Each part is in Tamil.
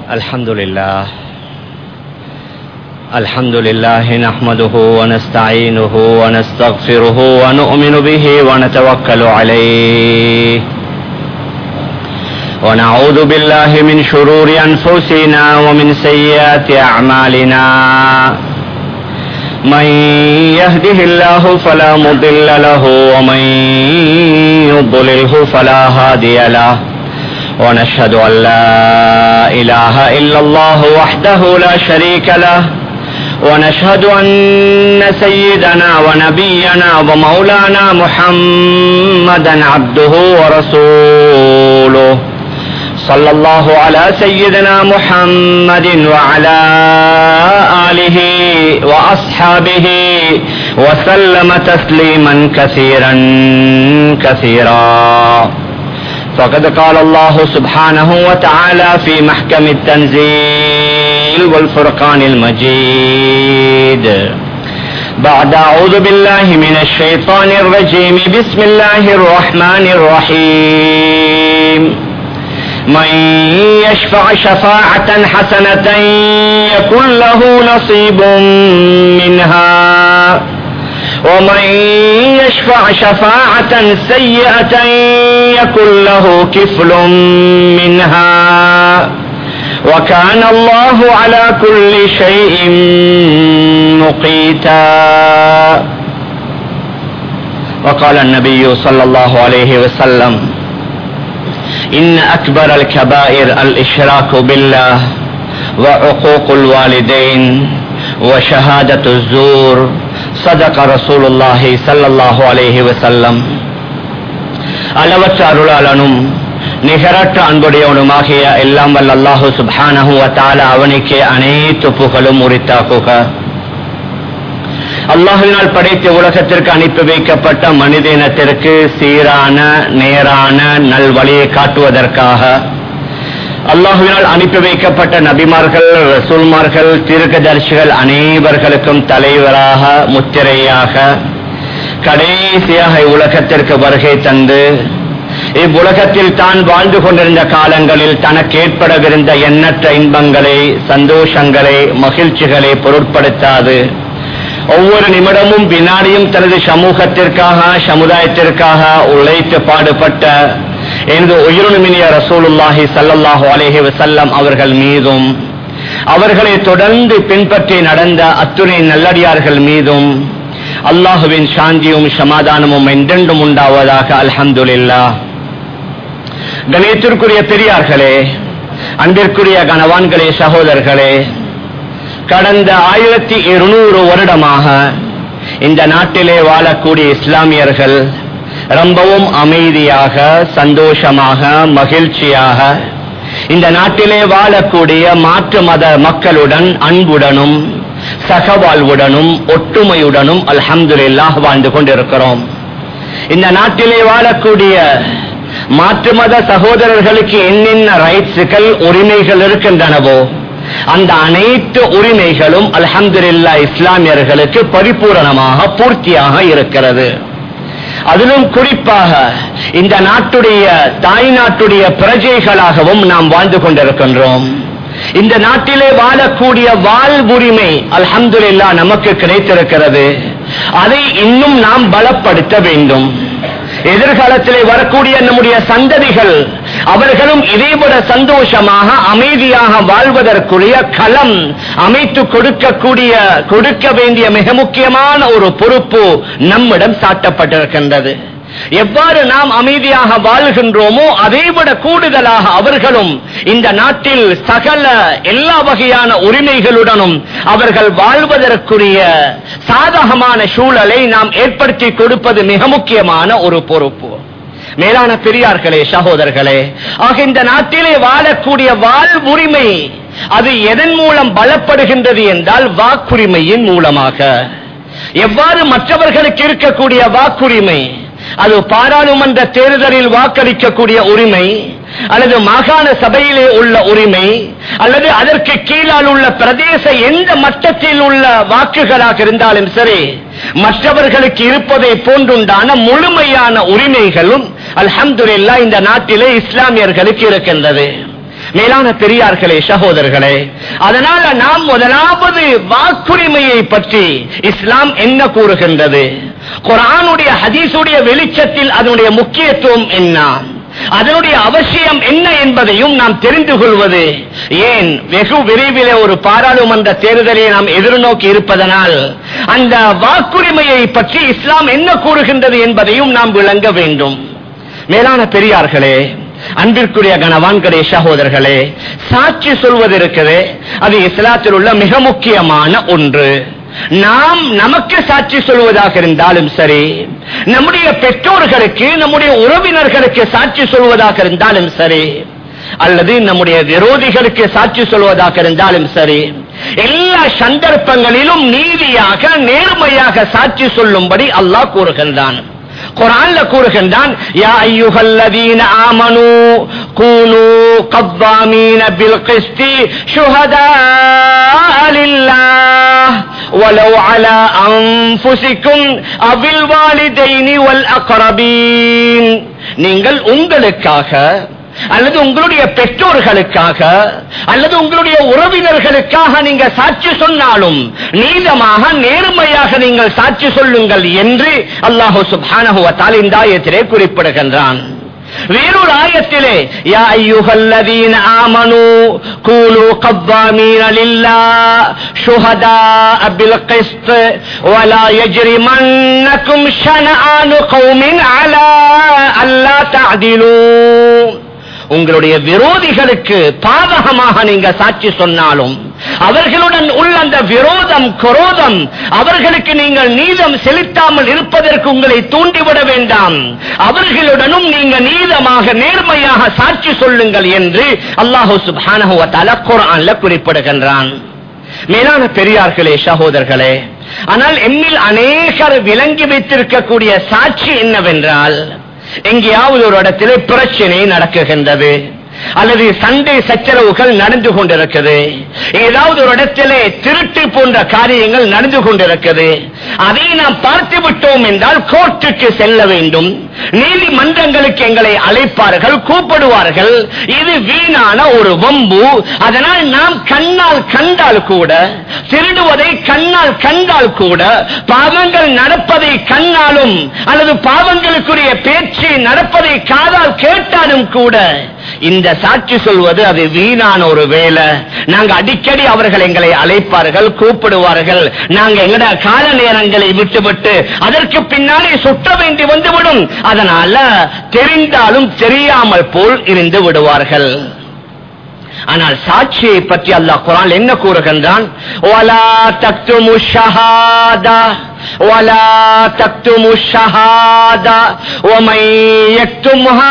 الحمد لله نحمده ونستعينه ونستغفره ونؤمن به ونتوكل عليه ونعوذ بالله من شرور أنفسنا ومن سيئات أعمالنا من يهده الله فلا مضل له ومن يضلله فلا هادي له ونشهد أن لا إله إلا الله وحده لا شريك له ونشهد أن سيدنا ونبينا ومولانا محمدا عبده ورسوله صلى الله على سيدنا محمد وعلى آله وأصحابه وسلم تسليما كثيرا كثيرا فقد قال الله سبحانه وتعالى في محكم التنزيل والفرقان المجيد بعد أعوذ بالله من الشيطان الرجيم بسم الله الرحمن الرحيم من يشفع شفاعة حسنة يكن له نصيب منها ومن يشفع شفاعة سيئة يكن له كفل منها وكان الله على كل شيء مقيتا وقال النبي صلى الله عليه وسلم إن أكبر الكبائر الإشراك بالله وعقوق الوالدين وشهادة الزور صدق رسول الله صلى الله عليه وسلم அளவற்ற அருளாளனும் நிகரற்ற அன்புடையவனுமாகிய எல்லாம் வல்ல அல்லாஹு சுப்ஹானஹு வ தஆலா அவனுக்கே அனைத்து புகழும் உரித்தாகுக. அல்லாஹ்வினால் படைத்த உலகத்திற்கு அனுப்பி வைக்கப்பட்ட மனித இனத்திற்கு சீரான நேரான நல்வழியை காட்டுவதற்காக அல்லாஹ்வினால் அனுப்பி வைக்கப்பட்ட நபிமார்கள், ரசூல்மார்கள், தீர்க்கதரிசிகள் அனைவர்களுக்கும் தலைவராக முத்திரையாக கடைசியாக உலகத்திற்கு வருகை தந்து இவ்வுலகத்தில் தான் வாழ்ந்து கொண்டிருந்த காலங்களில் தனக்கு ஏற்படவிருந்த எண்ணற்ற இன்பங்களை, சந்தோஷங்களை, மகிழ்ச்சிகளை பொருட்படுத்தாது ஒவ்வொரு நிமிடமும் வினாடியும் தனது சமூகத்திற்காக சமுதாயத்திற்காக உழைத்து பாடுபட்ட எனது உயிரினுமினிய ரசூலுல்லாஹி ஸல்லல்லாஹு அலைஹி வஸல்லம் அவர்கள் மீதும் அவர்களை தொடர்ந்து பின்பற்றி நடந்த அத்துணை நல்லடியார்கள் மீதும் அல்லாஹுவின் சாந்தியும் சமாதானமும் என்றென்றும் உண்டாவதாக. அல்ஹம்துலில்லாஹ். கணியத்திற்குரிய பெரியார்களே, அன்பிற்குரிய கணவான்களே, சகோதரர்களே, கடந்த 1200 வருடமாக இந்த நாட்டிலே வாழக்கூடிய இஸ்லாமியர்கள் ரொம்பவும் அமைதியாக, சந்தோஷமாக, மகிழ்ச்சியாக இந்த நாட்டிலே வாழக்கூடிய மாற்று மத மக்களுடன் அன்புடனும் சகவாழ்வுடனும் ஒற்றுமையுடனும் அல்ஹம்துலில்லாஹ் வாழ்ந்து கொண்டிருக்கிறோம். இந்த நாட்டிலே வாழக்கூடிய மாற்று மத சகோதரர்களுக்கு என்னென்ன ரைட்ஸுகள், உரிமைகள் இருக்கின்றனவோ அந்த அனைத்து உரிமைகளும் அல்ஹம்துலில்லாஹ் இஸ்லாமியர்களுக்கு பரிபூரணமாக பூர்த்தியாக இருக்கிறது. அதிலும் குறிப்பாக இந்த நாட்டுடைய தாய் நாட்டுடைய பிரஜைகளாகவும் நாம் வாழ்ந்து கொண்டிருக்கின்றோம். இந்த நாட்டிலே வாழக்கூடிய வாழ்வுரிமை அல்ஹம்துலில்லாஹ் நமக்கு கிடைத்திருக்கிறது. அதை இன்னும் நாம் பலப்படுத்த வேண்டும். எதிர்காலத்திலே வரக்கூடிய நம்முடைய சந்ததிகள் அவர்களும் இதைவிட சந்தோஷமாக அமைதியாக வாழ்வதற்குரிய களம் அமைத்து கொடுக்க வேண்டிய மிக முக்கியமான ஒரு பொறுப்பு நம்மிடம் சாட்டப்பட்டிருக்கின்றது. எவ்வாறு நாம் அமைதியாக வாழ்கின்றோமோ அதைவிட கூடுதலாக அவர்களும் இந்த நாட்டில் சகல எல்லா வகையான உரிமைகளுடனும் அவர்கள் வாழ்வதற்குரிய சாதகமான சூழலை நாம் ஏற்படுத்தி கொடுப்பது மிக முக்கியமான ஒரு பொறுப்பு. மேலான பெரியார்களே, சகோதரர்களே, ஆக இந்த நாட்டிலே வாழக்கூடிய வாழ்வுரிமை அது எதன் மூலம் பலப்படுகின்றது என்றால் வாக்குரிமையின் மூலமாக. எவ்வாறு மற்றவர்களுக்கு இருக்கக்கூடிய வாக்குரிமை, அது பாராளுமன்ற தேர்தலில் வாக்களிக்கக்கூடிய உரிமை, அல்லது மாகாண சபையிலே உள்ள உரிமை, அல்லது அதற்கு கீழால் உள்ள பிரதேச எந்த மட்டத்தில் உள்ள வாக்குகளாக இருந்தாலும் சரி, மற்றவர்களுக்கு இருப்பதை போன்றுண்டான முழுமையான உரிமைகளும் அல்ஹம்துலில்லாஹ் இந்த நாட்டிலே இஸ்லாமியர்களுக்கு இருக்கின்றது. மேலான பெரியார்களே, சகோதரர்களே, அதனால நாம் முதலாவது வாக்குரிமையை பற்றி இஸ்லாம் என்ன கூறுகின்றது, குர்ஆனுடைய ஹதீஸுடைய வெளிச்சத்தில் அதனுடைய முக்கியத்துவம் என்ன, அதனுடைய அவசியம் என்ன என்பதையும் நாம் தெரிந்து கொள்வது ஏன் வெகு விரைவில் ஒரு பாராளுமன்ற தேர்தலை நாம் எதிர்நோக்கி இருப்பதனால் அந்த வாக்குரிமையை பற்றி இஸ்லாம் என்ன கூறுகின்றது என்பதையும் நாம் விளங்க வேண்டும். மேலான பெரியார்களே, அன்பிற்குரிய கணவான்களே, சகோதரர்களே, சாட்சி சொல்வது இருக்கிறது, அது இஸ்லாத்தில் உள்ள மிக முக்கியமான ஒன்று. நாம் நமக்கு சாட்சி சொல்வதாக இருந்தாலும் சரி, நம்முடைய பெற்றோர்களுக்கு, நம்முடைய உறவினர்களுக்கு சாட்சி சொல்வதாக இருந்தாலும் சரி, அல்லது நம்முடைய விரோதிகளுக்கு சாட்சி சொல்வதாக இருந்தாலும் சரி, எல்லா சந்தர்ப்பங்களிலும் நீதியாக நேர்மையாக சாட்சி சொல்லும்படி அல்லாஹ் கூறுகின்றான். குர்ஆன்ல கூறுகின்றான், யா அய்யுஹல்லதீன ஆமனூ கூனூ கவ்வாமீன பில் கிஸ்தி ஷுஹதாஅ லில்லாஹ் வலௌ அலா அன்ஃபுஸிகும் அவில் வாலிதைனி வல் அக்ரபீன். நீங்கள் உங்களுக்காக அல்லது உங்களுடைய பெற்றோர்களுக்காக அல்லது உங்களுடைய உறவினர்களுக்காக நீங்க சாட்சி சொன்னாலும் நீதமாக நேர்மையாக நீங்கள் சாட்சி சொல்லுங்கள் என்று அல்லாஹ் சுப்ஹானஹு வ தஆலா இந்த ஆயத்திலே குறிப்பிடுகின்றான். வேறொரு ஆயத்திலே, யா அய்யுஹல்லதீன ஆமனூ கூனூ கவ்வாமீன லில்லாஹ் ஷுஹதாஅ பில் கிஸ்த் வலா யஜ்ரிமன்னகும் ஷனஆனு கௌமின் அலா அல்லா தஅதிலூ. உங்களுடைய விரோதிகளுக்கு பாதகமாக நீங்க சாட்சி சொன்னாலும் அவர்களுடன் உள்ள அந்த விரோதம், குரோதம், அவர்களுக்கு நீங்கள் நீதம் செலுத்தாமல் இருப்பதற்கு உங்களை தூண்டிவிட வேண்டாம். அவர்களுடனும் நீங்க நீதமாக நேர்மையாக சாட்சி சொல்லுங்கள் என்று அல்லாஹ் சுப்ஹானஹு வ தஆலா குர்ஆன்ல குறிப்பிடுகின்றான். மேலான பெரியார்களே, சகோதரர்களே, ஆனால் எம்மில் அநேகர் விளங்கி வைத்திருக்கக்கூடிய சாட்சி என்னவென்றால், எங்கேயாவது ஒரு இடத்திலே பிரச்சனை நடக்குகின்றது அல்லது சண்டை சச்சரவுகள் நடந்து கொண்டிருக்கிறது, ஏதாவது ஒரு இடத்திலே திருட்டு போன்ற காரியங்கள் நடந்து கொண்டிருக்கிறது, அதை நாம் பார்த்து விட்டோம் என்றால் கோர்ட்டுக்கு செல்ல வேண்டும், நீதிமன்றங்களுக்கு எங்களை அழைப்பார்கள், கூப்பிடுவார்கள். இது வீணான ஒரு வம்பு. அதனால் நாம் கண்ணால் கண்டால் கூட, திருடுவதை கண்ணால் கண்டால் கூட, பாவங்கள் நடப்பதை கண்ணாலும் அல்லது பாவங்களுக்குரிய பேச்சு நடப்பதை காதால் கேட்டாலும் கூட இந்த சாட்சி சொல்வது அது வீணான ஒரு வேலை. நாங்க அடிக்கடி அவர்கள் எங்களை அழைப்பார்கள், கூப்பிடுவார்கள், நாங்க எங்கட கால நேரங்களை விட்டுவிட்டு அதற்கு பின்னாலே சுற்ற வேண்டி வந்துவிடும். அதனால தெரிந்தாலும் தெரியாமல் போல் இருந்து விடுவார்கள். ஆனால் சாட்சியை பற்றி அல்லாஹ் குர்ஆன் என்ன கூறுகின்றான், வலா தக்துமு ஷஹாதா வலா தக்துமு ஷஹாதா வமை யக்தும்ஹா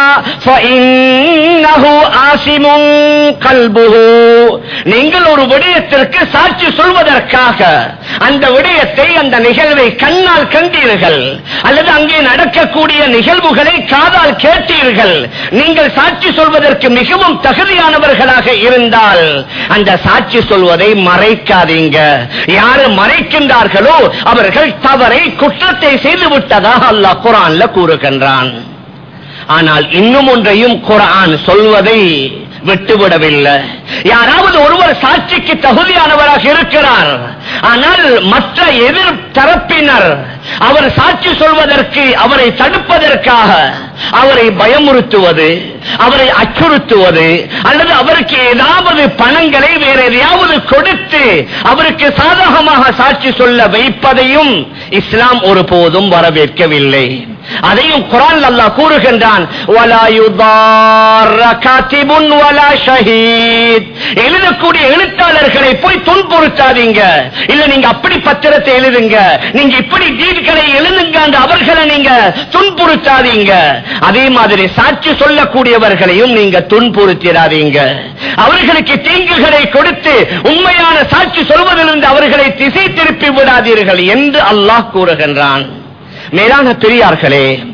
ஃபஇன்னஹு ஆஸிமுன் கல்புஹு. நீங்கள் ஒரு விடயத்திற்கு சாட்சி சொல்வதற்காக அந்த விடயத்தை, அந்த நிகழ்வை கண்ணால் கண்டீர்கள் அல்லது அங்கே நடக்கக்கூடிய நிகழ்வுகளை காதால் கேட்டீர்கள், நீங்கள் சாட்சி சொல்வதற்கு மிகவும் தகுதியானவர்களாக இருந்தால் அந்த சாட்சி சொல்வதை மறைக்காதீங்க. யாரு மறைக்கின்றார்களோ அவர்கள் தவறை, குற்றத்தை செய்து விட்டதாக அல்லாஹ் குர்ஆன்ல கூறுகின்றான். ஆனால் இன்னும் ஒன்றையும் குர்ஆன் சொல்வதை விட்டுவிடவில்லை. யாராவது ஒருவர் சாட்சிக்கு தகுதியானவராக இருக்கிறார், ஆனால் மற்ற எதிர் தரப்பினர் அவர் சாட்சி சொல்வதற்கு அவரை தடுப்பதற்காக அவரை பயமுறுத்துவது, அவரை அச்சுறுத்துவது அல்லது அவருக்கு ஏதாவது பணங்களை வேற எதையாவது கொடுத்து அவருக்கு சாதகமாக சாட்சி சொல்ல வைப்பதையும் இஸ்லாம் ஒருபோதும் வரவேற்கவில்லை. அதையும் குர்ஆன் அல்லாஹ் கூறுகின்றான், வலா யுதார்ர காதிபுன் வலா ஷஹீத். எழுதக்கூடிய எழுத்தாளர்களை போய் துன்புறுத்தாதீங்க. இல்ல நீங்க அப்படி பத்திரத்தை எழுதுங்க, நீங்க இப்படி டீட்களை எழுதுங்க, அவர்களை நீங்க துன்புறுத்தாதீங்க. அதே மாதிரி சாட்சி சொல்லக்கூடியவர்களையும் நீங்க துன்புறுத்திடாதீங்க. அவர்களுக்கு தீங்குகளை கொடுத்து உண்மையான சாட்சி சொல்வதிலிருந்து அவர்களை திசை திருப்பி விடாதீர்கள் என்று அல்லாஹ் கூறுகின்றான். மேலான பெரியார்களே,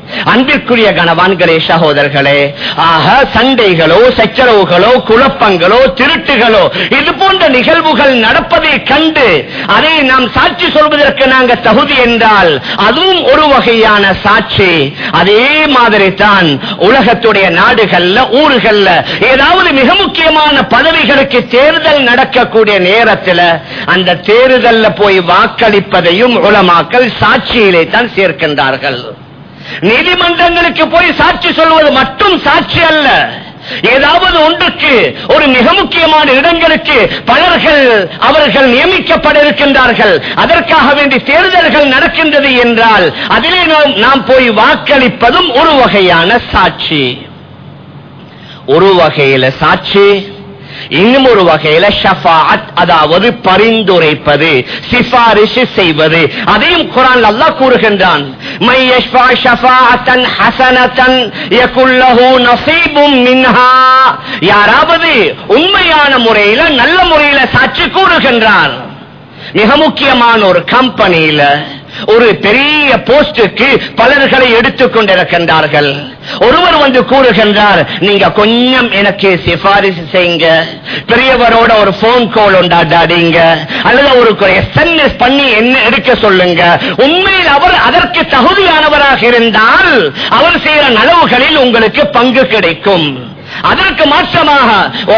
அன்பிற்குரிய கணவான்களே, சகோதரர்களே, ஆக சண்டைகளோ சச்சரவுகளோ குழப்பங்களோ திருட்டுகளோ இது போன்ற நிகழ்வுகள் நடப்பதை கண்டு அதை நாம் சாட்சி சொல்வதற்கு நாங்கள் தகுதி என்றால் அதுவும் ஒரு வகையான சாட்சி. அதே மாதிரி தான் உலகத்துடைய நாடுகள்ல ஊர்கள்ல ஏதாவது மிக முக்கியமான பதவிகளுக்கு தேர்தல் நடக்கக்கூடிய நேரத்தில் அந்த தேர்தல்ல போய் வாக்களிப்பதையும் உலமாக்கள் சாட்சியிலே தான் சேர்க்கின்றார்கள். நீதிமன்றங்களுக்கு போய் சாட்சி சொல்வது மட்டும் சாட்சி அல்ல. ஏதாவது ஒன்றுக்கு ஒரு மிக முக்கியமான இடங்களுக்கு பலர்கள் அவர்கள் நியமிக்கப்பட இருக்கின்றார்கள், அதற்காக வேண்டி தேர்தல்கள் நடக்கின்றது என்றால் அதிலே நாம் போய் வாக்களிப்பதும் ஒரு வகையான சாட்சி. ஒரு வகையில சாட்சி, இன்னும் ஒரு வகையில ஷஃபாஅத், அதாவது பரிந்துரைப்பது, சிபாரிசு செய்வது. அதையும் குர்ஆன் அல்லாஹ் கூறுகின்றான், மை யஷ்ஃபா ஷஃபாஅத்தன் ஹஸனத்தன் யகுல் லஹு நஸீபும் மின்ஹா. யாராவது உண்மையான முறையில நல்ல முறையில சாட்சி கூறுகின்றார், மிக முக்கியமான ஒரு கம்பெனியில ஒரு பெரிய போஸ்டுக்கு பலர்களை எடுத்துக் கொண்டிருக்கின்றார்கள். ஒருவர் வந்து கூறுகின்றார், நீங்க கொஞ்சம் எனக்கு சிபாரிசு செய்யுங்க, பெரியவரோட ஒரு போன் கால் உண்டாடாதீங்க, அல்லது ஒரு SMS பண்ணி என்ன எடுக்க சொல்லுங்க. உண்மையில் அவர் அதற்கு தகுதியானவராக இருந்தால் அவர் செய்கிற நலவுகளில் உங்களுக்கு பங்கு கிடைக்கும். அதற்கு மாற்றமாக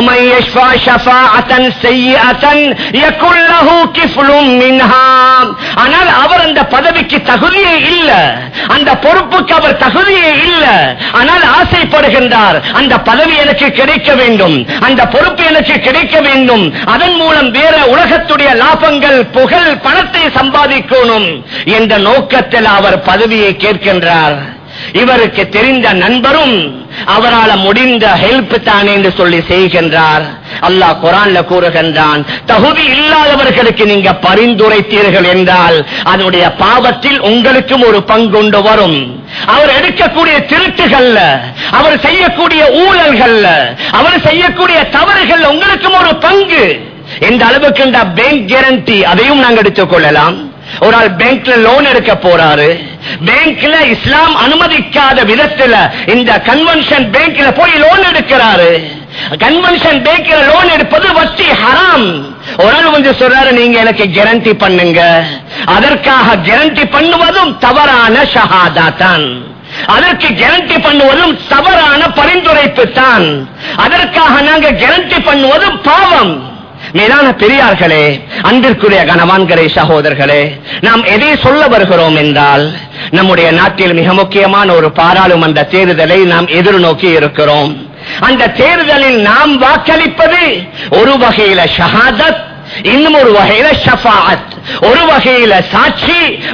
ஆனால் அவர் அந்த பதவிக்கு தகுதியே இல்லை, அந்த பொறுப்புக்கு அவர் தகுதியே இல்லை, ஆனால் ஆசைப்படுகின்றார் அந்த பதவி எனக்கு கிடைக்க வேண்டும், அந்த பொறுப்பு எனக்கு கிடைக்க வேண்டும், அதன் மூலம் வேற உலகத்துடைய லாபங்கள் புகழ் பணத்தை சம்பாதிக்கணும் என்ற நோக்கத்தில் அவர் பதவியை கேட்கின்றார். இவருக்கு தெரிந்த நண்பரும் அவரால் முடிந்த ஹெல்ப் தானே என்று சொல்லி செய்கின்றார். அல்லாஹ் குர்ஆன்ல கூறுகின்றான், தகுதி இல்லாதவர்களுக்கு நீங்க பரிந்துரைத்தீர்கள் என்றால் அதனுடைய பாவத்தில் உங்களுக்கும் ஒரு பங்குண்டு வரும். அவர் எடுக்கக்கூடிய திருட்டுகள்ல, அவர் செய்யக்கூடிய ஊழல்கள்ல, அவர் செய்யக்கூடிய தவறுகள் உங்களுக்கும் ஒரு பங்கு. எந்த அளவுக்கு இந்த பேங்க் கேரண்டி அதையும் நாங்கள் எடுத்துக் கொள்ளலாம். ஒரு ஆள் பேங்க்ல லோன் எடுக்க போறாரு, பேங்க்ல இஸ்லாம் அனுமதிக்காத விதத்துல இந்த கன்வென்ஷன் பேங்க்ல போய் லோன் எடுக்கிறாரு. கன்வென்ஷன் பேங்க்ல லோன் எடுப்பது வட்டி ஹராம். ஒரு ஆள் வந்து சொல்றாரு, நீங்க எனக்கு கேரண்டி பண்ணுங்க. அதற்காக கேரண்டி பண்ணுவதும் தவறான ஷஹாதா தான், அதற்கு கேரண்டி பண்ணுவதும் தவறான பரிந்துரைப்பு தான், அதற்காக நாங்க கேரண்டி பண்ணுவதும் பாவம். மேலான பெரியார்களே, அன்பிற்குரிய கணவான்களே, சகோதரர்களே, நாம் எதை சொல்ல வருகிறோம் என்றால் நம்முடைய நாட்டில் மிக முக்கியமான ஒரு பாராளுமன்ற தேர்தலை நாம் எதிர்நோக்கி இருக்கிறோம். அந்த தேர்தலில் நாம் வாக்களிப்பது ஒரு வகையில ஷஹாதத், இன்னும் ஒரு வகையில ஷஃபாஅத், ஒரு வகையில சாட்சி,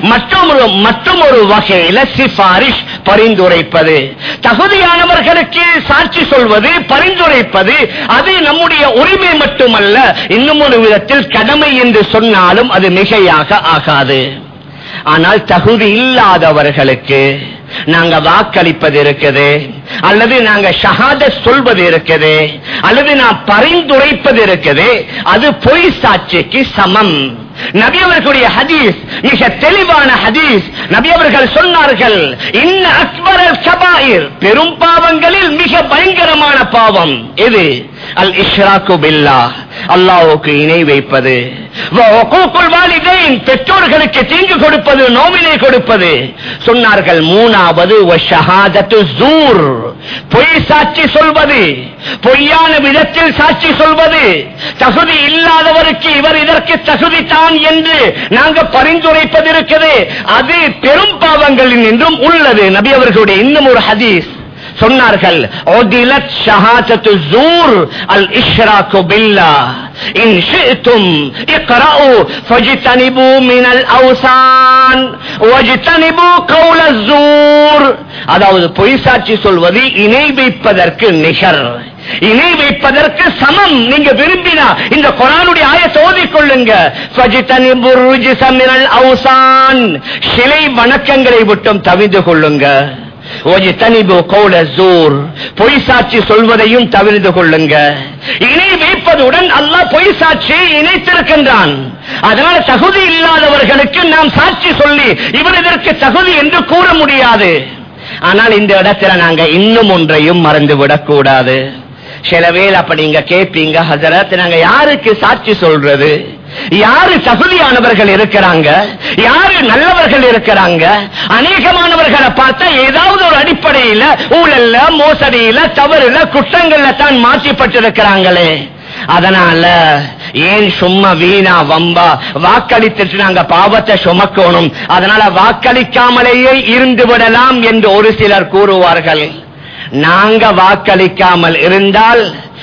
மற்றும் ஒரு வகையில சிபாரிஷ், பரிந்துரைப்பது. தகுதியானவர்களுக்கு சாட்சி சொல்வது, பரிந்துரைப்பது அது நம்முடைய உரிமை மட்டுமல்ல, இன்னும் ஒரு விதத்தில் கடமை என்று சொன்னாலும் அது மிகையாக ஆகாது. ஆனால் தகுதி இல்லாதவர்களுக்கு நாங்க வாக்களிப்பது இருக்குது, அல்லது நாங்க ஷஹாதத் சொல்வது இருக்குது, அல்லது நான் பரிந்துரைப்பது இருக்குது, அது பொய் சாட்சிக்கு சமம். நபி அவர்களுடைய ஹதீஸ் மிக தெளிவான ஹதீஸ். நபி அவர்கள் சொன்னார்கள், இன்ன அக்பரல் கபாயிர், பெரும் பாவங்களில் மிக பயங்கரமான பாவம் எது? அல் இஷ்ராக்கு பில்லாஹ், அல்லாஹ்வுக்கு இணை வைப்பது, வ உகூகுல் வாலிதைன், பெற்றோர்களுக்கு தீங்கு கொடுப்பது, நோவினை கொடுப்பது. சொன்னார்கள் மூணாவது வ ஷஹாதத்து ஸூர், பொய் சாட்சி சொல்வது, பொய்யான விதத்தில் சாட்சி சொல்வது. தகுதி இல்லாதவருக்கு இவர் இதற்கு தகுதி தான் என்று நாங்க பரிந்துரைப்பது இருக்குது, அது பெரும் பாவங்களில் நின்றும் உள்ளது. நபி அவர்களுடைய இன்னும் ஒரு ஹதீஸ் சொன்னார்கள், உதிலத் ஷஹாதத்து ஸூர் அல் இஷ்ராக்கு பில்லாஹ் இன் ஷி'தும் இக்ரஉ ஃபஜ்தனிபு மினல் அவ்சான் வஜ்தனிபு கௌல ஸூர். அதாவது பொய் சாட்சி சொல்வது இணை வைப்பதற்கு நிகர், இணை வைப்பதற்கு சமம். நீங்க விரும்பினா இந்த குர்ஆனுடைய ஆயத்தை ஓதிக் கொள்ளுங்க. ஃபஜ்தனிபு ருஜ்ஸ மினல் அவ்சான், சிலை வணக்கங்களை விட்டும் தவிர்த்து கொள்ளுங்க. பொய் சாட்சி சொல்வதையும் தவிர்த்து கொள்ளுங்க. இணை வைப்பதுடன் அல்லாஹ் பொய் சாட்சியை இணைத்திருக்கின்றான். அதனால தகுதி இல்லாதவர்களுக்கு நாம் சாட்சி சொல்லி இவர் இதற்கு தகுதி என்று கூற முடியாது. ஆனால் இந்த இடத்துல நாங்க இன்னும் ஒன்றையும் மறந்துவிடக் கூடாது. சில வேளை அப்ப நீங்க கேட்பீங்க, ஹஜரத் நாங்க யாருக்கு சாட்சி சொல்றது? யாரு தகுதியானவர்கள் இருக்கிறாங்க, யாரு நல்லவர்கள் இருக்கிறாங்க? அநேகமானவர்களை பார்த்தா ஏதாவது ஒரு அடிப்படையில ஊழல்ல, மோசடியில, தவறுல, குற்றங்கள்ல தான் மாற்றிப்பட்டிருக்கிறாங்களே. அதனால ஏன் சும்மா வீணா வம்பா வாக்களித்துட்டு நாங்க பாவத்தை சுமக்கணும், அதனால வாக்களிக்காமலேயே இருந்து விடலாம் என்று ஒரு சிலர் கூறுவார்கள். நாங்க வாக்களிக்காமல் இருந்தால்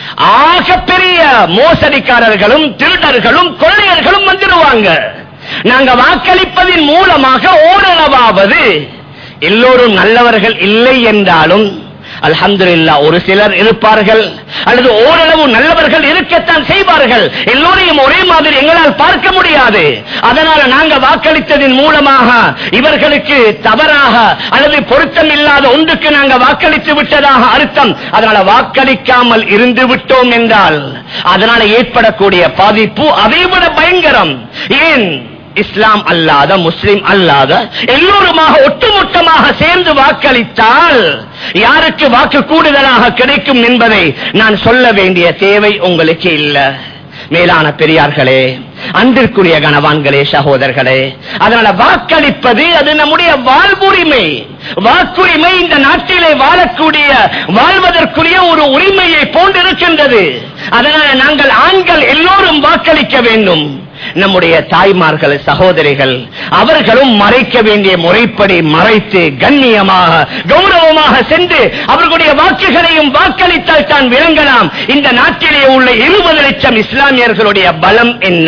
ஆகப்பெரிய மோசடிக்காரர்களும் திருடர்களும் கொள்ளையர்களும் வந்துடுவாங்க. நாங்க வாக்களிப்பதின் மூலமாக ஓரளவாவது எல்லோரும் நல்லவர்கள் இல்லை என்றாலும் அல்ஹம்துலில்லாஹ் ஒரு சிலர் இருப்பார்கள், அல்லது ஓரளவு நல்லவர்கள் இருக்கத்தான் செய்வார்கள். எல்லோரையும் ஒரே மாதிரி எங்களால் பார்க்க முடியாது. அதனால நாங்க வாக்களித்ததின் மூலமாக இவர்களுக்கு தவறாக அல்லது பொருத்தம் இல்லாத ஒன்றுக்கு நாங்க வாக்களித்து விட்டதாக அர்த்தம். அதனால வாக்களிக்காமல் இருந்து விட்டோம் என்றால் அதனால ஏற்படக்கூடிய பாதிப்பு அதைவிட பயங்கரம். ஏன் இஸ்லாம் அல்லாத, முஸ்லிம் அல்லாத எல்லோருமாக ஒட்டுமொத்தமாக சேர்ந்து வாக்களித்தால் யாருக்கு வாக்கு கூடுதலாக கிடைக்கும் என்பதை நான் சொல்ல வேண்டிய தேவை உங்களுக்கு இல்ல. மேலான பெரியார்களே, அன்பிற்குரிய கணவான்களே, சகோதரர்களே, அதனால வாக்களிப்பது அது நம்முடைய வாழ்வுரிமை. வாக்குரிமை இந்த நாட்டிலே வாழக்கூடிய, வாழ்வதற்குரிய ஒரு உரிமையை போன்றிருக்கின்றது. அதனால நாங்கள் ஆண்கள் எல்லோரும் வாக்களிக்க வேண்டும். நம்முடைய தாய்மார்கள், சகோதரிகள் அவர்களும் மறைக்க வேண்டிய முறைப்படி மறைத்து கண்ணியமாக, கௌரவமாக சென்று அவர்களுடைய வாக்குகளையும் வாக்களித்தால் தான் விளங்கலாம் இந்த நாட்டிலே உள்ள 20 லட்சம் இஸ்லாமியர்களுடைய பலம் என்ன,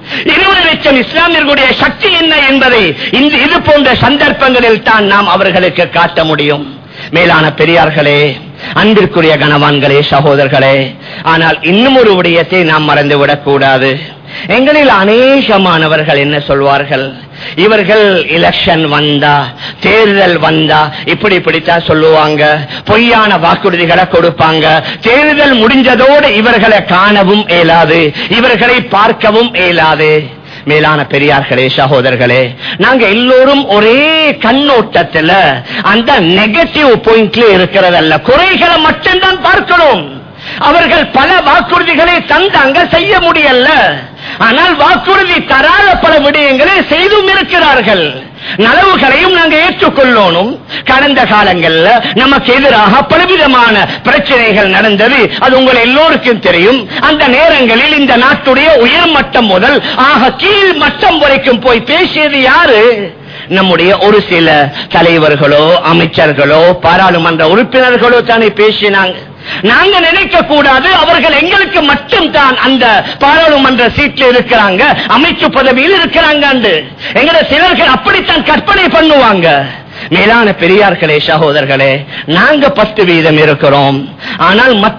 20 லட்சம் இஸ்லாமியர்களுடைய சக்தி என்ன என்பதை இது போன்ற சந்தர்ப்பங்களில் தான் நாம் அவர்களுக்கு காட்ட முடியும். மேலான பெரியார்களே, அன்பிற்குரிய கணவான்களே, சகோதரர்களே, ஆனால் இன்னும் ஒரு விடயத்தை நாம் மறந்துவிடக் கூடாது. எங்களில் அநேகமானவர்கள் என்ன சொல்வார்கள், இவர்கள் எலெக்ஷன் வந்தா, தேர்தல் வந்தா இப்படித்தான் சொல்லுவாங்க, பொய்யான வாக்குறுதிகளை கொடுப்பாங்க, தேர்தல் முடிஞ்சதோடு இவர்களை காணவும் இயலாது, இவர்களை பார்க்கவும் இயலாது. மேலான பெரியார்களே, சகோதரர்களே, நாங்க எல்லோரும் ஒரே கண்ணோட்டத்தில் அந்த நெகட்டிவ் பாயிண்ட்ல இருக்கிறதல்ல, குறைகளை மட்டும்தான் பார்க்கணும். அவர்கள் பல வாக்குறுதிகளை தந்தாங்க, செய்ய முடியல. ஆனால் வாக்குறுதி தராத பல விடயங்களை செய்தும் இருக்கிறார்கள். நலவுகளையும் நாங்கள் ஏற்றுக்கொள்ளணும். கடந்த காலங்களில் நமக்கு எதிராக பலவிதமான பிரச்சனைகள் நடந்தது, அது உங்கள் எல்லோருக்கும் தெரியும். அந்த நேரங்களில் இந்த நாட்டுடைய உயர்மட்டம் முதல் ஆக கீழ் மட்டம் வரைக்கும் போய் பேசியது யாரு? நம்முடைய ஒரு சில தலைவர்களோ, அமைச்சர்களோ, பாராளுமன்ற உறுப்பினர்களோ தானே பேசினாங்க. நாங்க நினைக்க கூடாது அவர்கள் எங்களுக்கு மட்டும் தான் அந்த பாராளுமன்ற சீட்டில் இருக்கிறாங்க, அமைச்சு பதவியில் இருக்கிறாங்க. எங்களை சிலர்கள் அப்படித்தான் கற்பனை பண்ணுவாங்க. மேலான பெரியார்களே, சகோதரர்களே, நாங்க 10% இருக்கிறோம். ஆனால் மற்ற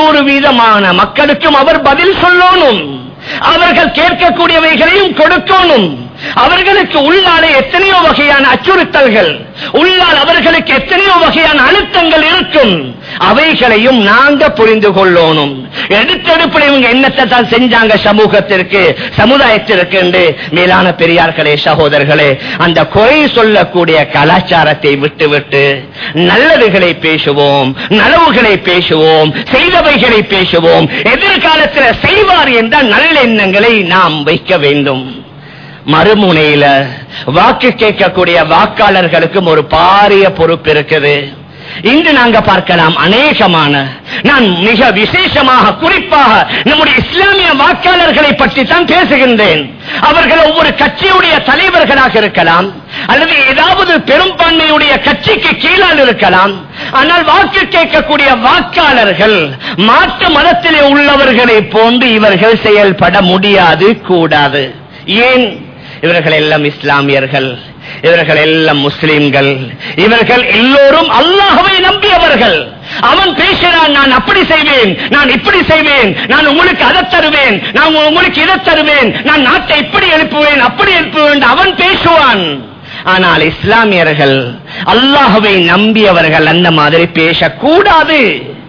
90% மக்களுக்கும் அவர் பதில் சொல்லணும். அவர்கள் கேட்கக்கூடியவைகளையும் கொடுக்கணும். அவர்களுக்கு உள்ளாலே எத்தனையோ வகையான அச்சுறுத்தல்கள், உள்ளால் அவர்களுக்கு எத்தனையோ வகையான அழுத்தங்கள் இருக்கும். அவைகளையும் நாங்க புரிந்து கொள்ளணும். எடுத்தெடுப்பில் இவங்க என்னத்தை தான் செஞ்சாங்க சமூகத்திற்கு, சமுதாயத்திற்கு என்று. மேலான பெரியார்களே, சகோதரர்களே, அந்த குறை சொல்லக்கூடிய கலாச்சாரத்தை விட்டுவிட்டு நல்லதுகளை பேசுவோம், நலவுகளை பேசுவோம், செய்தவைகளை பேசுவோம். எதிர்காலத்தில் செய்வார் என்ற நல்லெண்ணங்களை நாம் வைக்க வேண்டும். மறுமுனையில வாக்கு கேட்கக்கூடிய வாக்காளர்களுக்கும் ஒரு பாரிய பொறுப்பு இருக்குது. இன்று நாங்க பார்க்கலாம், அநேகமான, நான் மிக விசேஷமாக குறிப்பாக நம்முடைய இஸ்லாமிய வாக்காளர்களை பற்றி தான் பேசுகின்றேன். அவர்கள் ஒவ்வொரு கட்சியுடைய தலைவர்களாக இருக்கலாம், அல்லது ஏதாவது பெரும்பான்மையுடைய கட்சிக்கு கீழால் இருக்கலாம். ஆனால் வாக்கு கேட்கக்கூடிய வாக்காளர்கள் மாற்று மதத்திலே உள்ளவர்களை போன்று இவர்கள் செயல்பட முடியாது, கூடாது. ஏன்? இவர்கள் எல்லாம் இஸ்லாமியர்கள், இவர்கள் எல்லாம் முஸ்லிம்கள், இவர்கள் எல்லோரும் அல்லாஹ்வை நம்பியவர்கள். அவன் பேசுகிறான், நான் அப்படி செய்வேன், நான் இப்படி செய்வேன், நான் உங்களுக்கு அதை தருவேன், நான் உங்களுக்கு இதை தருவேன், நான் நாட்டை இப்படி எழுப்புவேன், அப்படி எழுப்புவேன், அவன் பேசுவான். ஆனால் இஸ்லாமியர்கள், அல்லாஹ்வை நம்பியவர்கள் அந்த மாதிரி பேசக்கூடாது.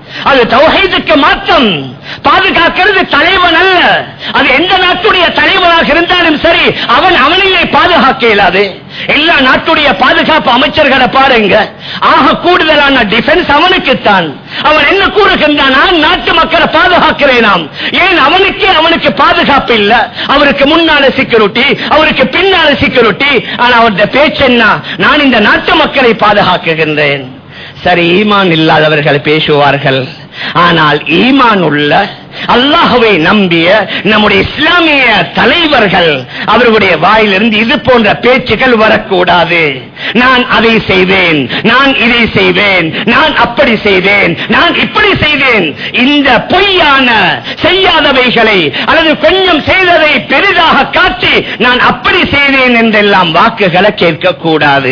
அது தௌஹீதுக்கு மாற்றம். பாதுகாக்கிறது தலைவன் அல்ல. அது எந்த நாட்டுடைய தலைவனாக இருந்தாலும் சரி, அவனையே பாதுகாக்க இயலாது. எல்லா நாட்டுடைய பாதுகாப்பு அமைச்சர்களை பாருங்க, ஆக கூடுதலான டிஃபென்ஸ் அவனுக்குத்தான். அவன் என்ன கூறுகின்றான், நான் நாட்டு மக்களை பாதுகாக்கிறேனாம். ஏன் அவனுக்கு பாதுகாப்பு இல்ல? அவருக்கு முன்னால செக்யூரிட்டி, அவருக்கு பின்னால செக்யூரிட்டி. ஆனா அவருடைய பேச்சு என்ன, நான் இந்த நாட்டு மக்களை பாதுகாக்குகின்றேன். சரி, ஈமான் இல்லாதவர்கள் பேசுவார்கள். ஆனால் ஈமான் உள்ள அல்லாஹ்வை நம்பிய நம்முடைய இஸ்லாமிய தலைவர்கள், அவர்களுடைய வாயிலிருந்து இது போன்ற பேச்சுகள் வரக்கூடாது. நான் அதை செய்வேன், நான் இதை செய்வேன், நான் அப்படி செய்வேன், நான் இப்படி செய்வேன். இந்த பொய்யான செய்யாதவைகளை அல்லது கொஞ்சம் செய்ததை பெரிதாக காட்டி நான் அப்படி செய்வேன் என்றெல்லாம் வாக்குகளை கேட்கக்கூடாது.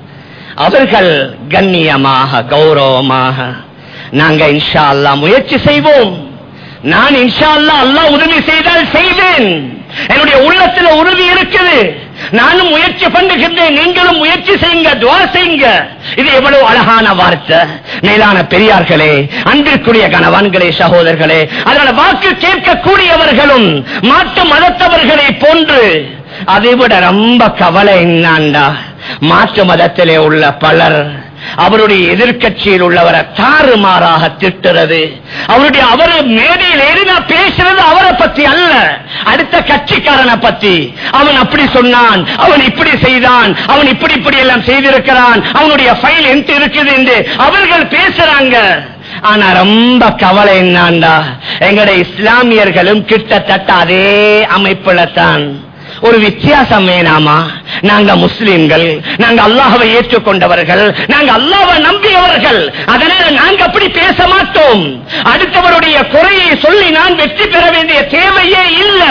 அவர்கள் கண்ணியமாக கௌரவமாக நாங்க இன்ஷா அல்லாஹ் முயற்சி செய்வோம். நான் இன்ஷா அல்லாஹ் அல்லாஹ் உதவி செய்தால் செய்வேன். என்னுடைய உள்ளத்துல உறுதி இருக்குது. நானும் முயற்சி பண்ணுகின்றேன், நீங்களும் முயற்சி செய்யுங்க, துஆ செய்யுங்க. இது எவ்வளவு அழகான வார்த்தை. மேலான பெரியார்களே, அன்பிற்குரிய கணவான்களே, சகோதரர்களே, அதனால வாக்கு கேட்கக்கூடியவர்களும் மாற்று மதத்தவர்களை போன்று அதைவிட ரொம்ப கவலை என்னாண்டா, மாற்று மதத்திலே உள்ள பலர் அவருடைய எதிர்கட்சியில் உள்ளவரை தாறுமாறாக திட்டுறது. அவர் மேடையில் ஏறினா பேசுறது அவரை பத்தி அல்ல, அடுத்த கட்சிக்காரனை பத்தி. அவன் அப்படி சொன்னான், அவன் இப்படி செய்தான், அவன் இப்படி இப்படி எல்லாம் செய்திருக்கிறான், அவனுடைய ஃபைல் என்கிட்ட இருக்குது என்று அவர்கள் பேசுறாங்க. ஆனா ரொம்ப கவலை என்னாண்டா, எங்களுடைய இஸ்லாமியர்களும் கிட்டத்தட்ட அதே அமைப்புல தான். ஒரு வித்தியாசம் வேணாமா? நாங்க முஸ்லிம்கள், நாங்க அல்லாஹ்வை ஏற்றுக்கொண்டவர்கள், நாங்க அல்லாஹ்வை நம்பியவர்கள். அதனால நாங்க அப்படி பேச மாட்டோம். அடுத்தவருடைய குறையை சொல்லி நான் வெற்றி பெற வேண்டிய தேவையே இல்லை.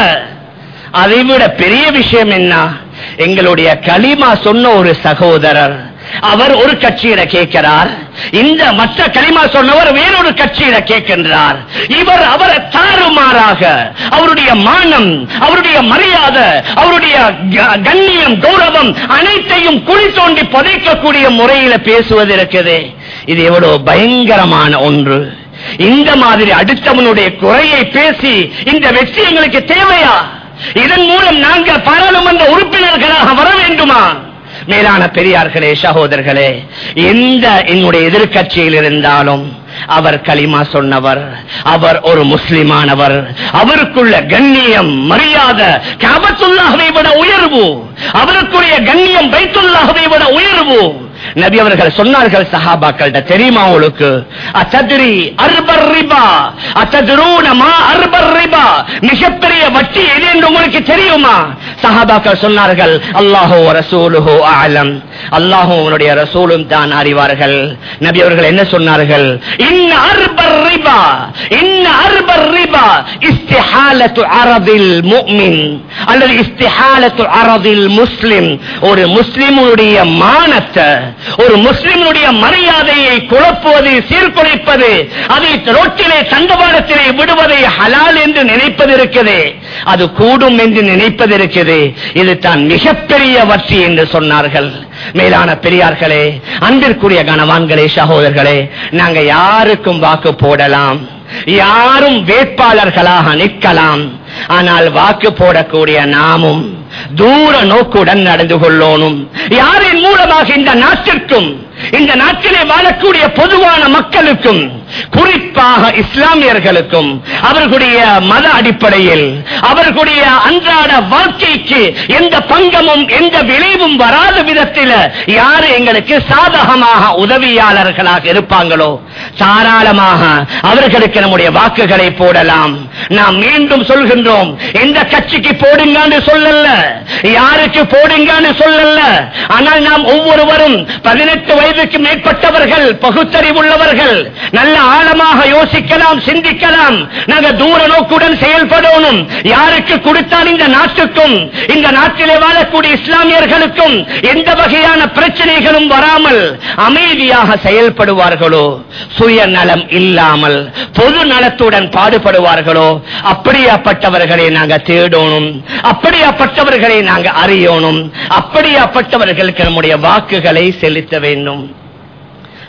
அதைவிட பெரிய விஷயம் என்ன, எங்களுடைய கலிமா சொன்ன ஒரு சகோதரர், அவர் ஒரு கட்சியில கேட்கிறார், இந்த மற்ற கலிமா சொன்னவர் வேறொரு கட்சியில கேட்கின்றார். இவர் அவரை தாறுமாறாக அவருடைய மானம், அவருடைய மரியாதை, அவருடைய கண்ணியம், கௌரவம் அனைத்தையும் குழி தோண்டி புதைக்கக்கூடிய முறையில பேசுவது இருக்குது. இது எவ்வளவு பயங்கரமான ஒன்று. இந்த மாதிரி அடுத்தவனுடைய குறையை பேசி இந்த வெற்றி எங்களுக்கு தேவையா? இதன் மூலம் நாங்கள் பாராளுமன்ற உறுப்பினர்களாக வர வேண்டுமா? மேலான பெரியார்களே, சகோதரர்களே, எந்த என்னுடைய எதிர்கட்சியில் இருந்தாலும் அவர் கலிமா சொன்னவர், அவர் ஒரு முஸ்லிமானவர், அவருக்குள்ள கண்ணியம் மரியாதை கஅபத்துல்லாஹ்வை விட உயர்வு, அவருக்குரிய கண்ணியம் பைத்துல்லாஹ்வை விட உயர்வு. நபி அவர்கள் சொன்னார்கள் சஹாபாக்கள்ட்ட, தெரியுமா உங்களுக்கு, அத்தத்ரி அர்பர் ரிபா அத்தத்ரூன மா அர்பர் ரிபா, மிகப்பெரிய வட்டி எது என்று உங்களுக்கு தெரியுமா? சஹாபாக்கள் சொன்னார்கள், அல்லாஹு வ ரசூலுஹு அஅலம், அல்லாஹ்வும் அவருடைய ரசூலும் தான் அறிவார்கள். நபி அவர்கள் என்ன சொன்னார்கள், இன்ன அர்பர் ரிபா, இன்ன அர்பர் ரிபா இஸ்திஹாலத்து அரதில் முஃமின் அல்லது இஸ்திஹாலத்து அரதில் முஸ்லிம். ஒரு முஸ்லிமுடைய மானத்தை, ஒரு முஸ்லிமுடைய மரியாதையை குழப்புவது, சீர்குலைப்பது, அதை ரோட்டிலே தண்டவாளத்திலே விடுவதை ஹலால் என்று நினைப்பது இருக்குது, அது கூடும் என்று நினைப்பது இருக்குது. இது தான் மிகப்பெரிய வட்டி என்று சொன்னார்கள். மேலான பெரியார்களே, அன்பிற்குரிய கணவான்களே, சகோதரர்களே, நாங்க யாருக்கும் வாக்கு போடலாம், யாரும் வேட்பாளர்களாக நிற்கலாம். ஆனால் வாக்கு போடக்கூடிய நாமும் தூர நோக்குடன் நடந்து கொள்ளணும். யாரின் மூலமாக இந்த நாட்டிற்கும், இந்த நாட்டிலே வாழக்கூடிய பொதுவான மக்களுக்கும், குறிப்பாக இஸ்லாமியர்களுக்கும் அவர்களுடைய மத அடிப்படையில் அவர்களுடைய அன்றாட வாழ்க்கைக்கு எந்த பங்கமும் எந்த விளைவும் வராத விதத்தில் யாரு எங்களுக்கு சாதகமாக உதவியாளர்களாக இருப்பாங்களோ தாராளமாக அவர்களுக்கு நம்முடைய வாக்குகளை போடலாம். நாம் மீண்டும் சொல்கின்றோம், எந்த கட்சிக்கு போடுங்கன்னு சொல்லல, யாருக்கு போடுங்கன்னு சொல்லல. ஆனால் நாம் ஒவ்வொருவரும் 18 வயதுக்கு மேற்பட்டவர்கள், பகுத்தறிவுள்ளவர்கள், நல்ல ஆழமாக யோசிக்கலாம், சிந்திக்கலாம். நாங்க தூர நோக்குடன் செயல்படணும். யாருக்கு கொடுத்தால் இந்த நாட்டுக்கும் இந்த நாட்டிலே வாழக்கூடிய இஸ்லாமியர்களுக்கும் எந்த வகையான பிரச்சனைகளும் வராமல் அமைதியாக செயல்படுவார்களோ, சுயநலம் இல்லாமல் பொது நலத்துடன் பாடுபடுவார்களோ, அப்படியாப்பட்டவர்களை நாங்க தேடணும், அப்படியாப்பட்டவர்களை நாங்க அறியணும், அப்படியாப்பட்டவர்களுக்கு நம்முடைய வாக்குகளை செலுத்த வேண்டும்.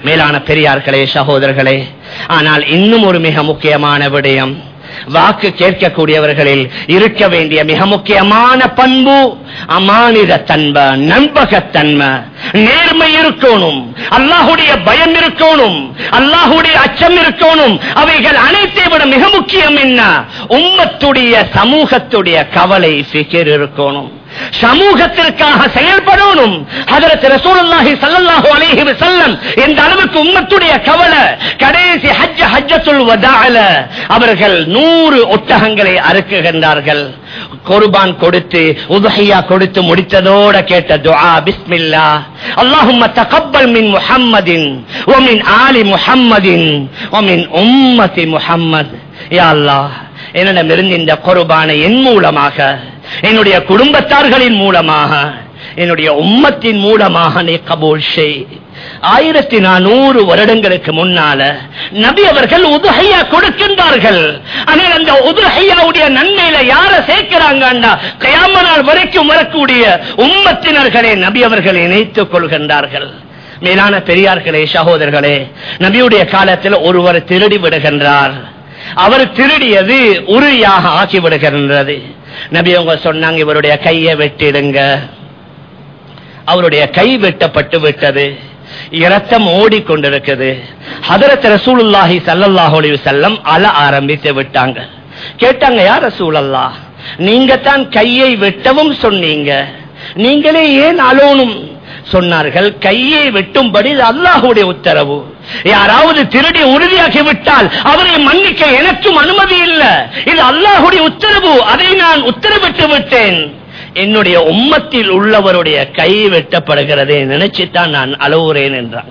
மேலான பெரியார்களே, சகோதரர்களே, ஆனால் இன்னும் ஒரு மிக முக்கியமான விடயம், வாக்கு கேட்கக்கூடியவர்களில் இருக்க வேண்டிய மிக முக்கியமான பண்பு அமானித தன்மை, நம்பகத்தன்மை, நேர்மை இருக்கணும், அல்லாஹுடைய பயம் இருக்கணும், அல்லாஹுடைய அச்சம் இருக்கணும். அவைகள் அனைத்தை விட மிக முக்கியம் என்ன? உம்மத்துடைய சமூகத்துடைய கவலை ஃபிக்ர் இருக்கணும், சமூகத்திற்காக செயல்படணும். ஹஜ்ரத் ரசூலுல்லாஹி ஸல்லல்லாஹு அலைஹி வஸல்லம் இந்த அளவுக்கு உம்மத்துடைய கவலை. கடைசி ஹஜ்ஜத்துல் வதாஅல அவர்கள் 100 ஒட்டகங்களை அறுக்குகின்றார்கள். குர்பான் கொடுத்து உதுஹியா கொடுத்து முடித்ததோட கேட்ட துஆ, பிஸ்மில்லாஹ் அல்லாஹும்ம தகப்பல் மின் முஹம்மதின் வ மின் ஆலி முஹம்மதின் வ மின் உம்மத்தி முஹம்மத். யா அல்லாஹ், என்னிடமிருந்து இந்த குர்பானை என் மூலமாக, என்னுடைய குடும்பத்தார்களின் மூலமாக, என்னுடைய உம்மத்தின் மூலமாக நீ கபூல் செய். 1400 வருடங்களுக்கு முன்னால நபி அவர்கள் உதுஹியா கொடுக்கின்றார்கள். ஆனால் அந்த உதுஹியாவுடைய நன்மையில யார சேர்க்கிறாங்க? கியாம நாள் வரைக்கும் வரக்கூடிய உம்மத்தினர்களை நபி அவர்கள் இணைத்துக் கொள்கின்றார்கள். மேலான பெரியார்களே, சகோதரர்களே, நபியுடைய காலத்தில் ஒருவர் திருடி விடுகின்றார். அவர் திருடியது உரியாக ஆக்கி விடுகின்றது. நபி அவங்க சொன்னாங்க, இவருடைய கையை வெட்டிடுங்க. அவருடைய கை வெட்டப்பட்டு விட்டது, இரத்தம் ஓடிக்கொண்டிருக்குது. ஹஜ்ரத் ரசூலுல்லாஹி ஸல்லல்லாஹு அலைஹி வஸல்லம் அழ ஆரம்பித்து விட்டாங்க. கேட்டாங்க, யா ரசூலல்லாஹ், நீங்க தான் கையை வெட்டவும் சொன்னீங்க, நீங்களே ஏன் அழணும்? சொன்னார்கள், கையை வெட்டும்படி அல்லாஹ்வுடைய உத்தரவு. யாராவது திருடி உறுதியாகி விட்டால் அவரை மன்னிக்க எனக்கும் அனுமதி இல்லை. இது அல்லாஹ்வுடைய உத்தரவு, அதை நான் உத்தரவிட்டு விட்டேன். என்னுடைய உம்மத்தில் உள்ளவருடைய கை வெட்டப்படுகிறதே நினைச்சுதான் நான் அழுவுறேன் என்றான்.